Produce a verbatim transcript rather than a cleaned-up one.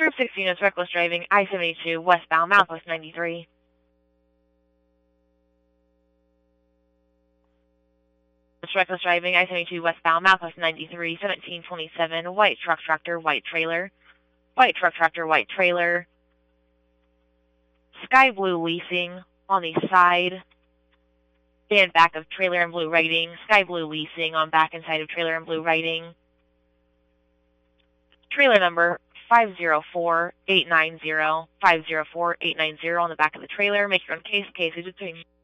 Group six units, reckless driving, I seventy-two, westbound, Mouthwest ninety-three. Reckless driving, I seventy-two, westbound, Mouthwest ninety-three, seventeen twenty-seven, white truck tractor, white trailer. White truck tractor, white trailer. Sky blue leasing on the side and back of trailer and blue writing. Sky blue leasing on back and side of trailer and blue writing. Trailer number five zero four eight nine zero, five zero four eight nine zero on the back of the trailer. Make your own case, case is between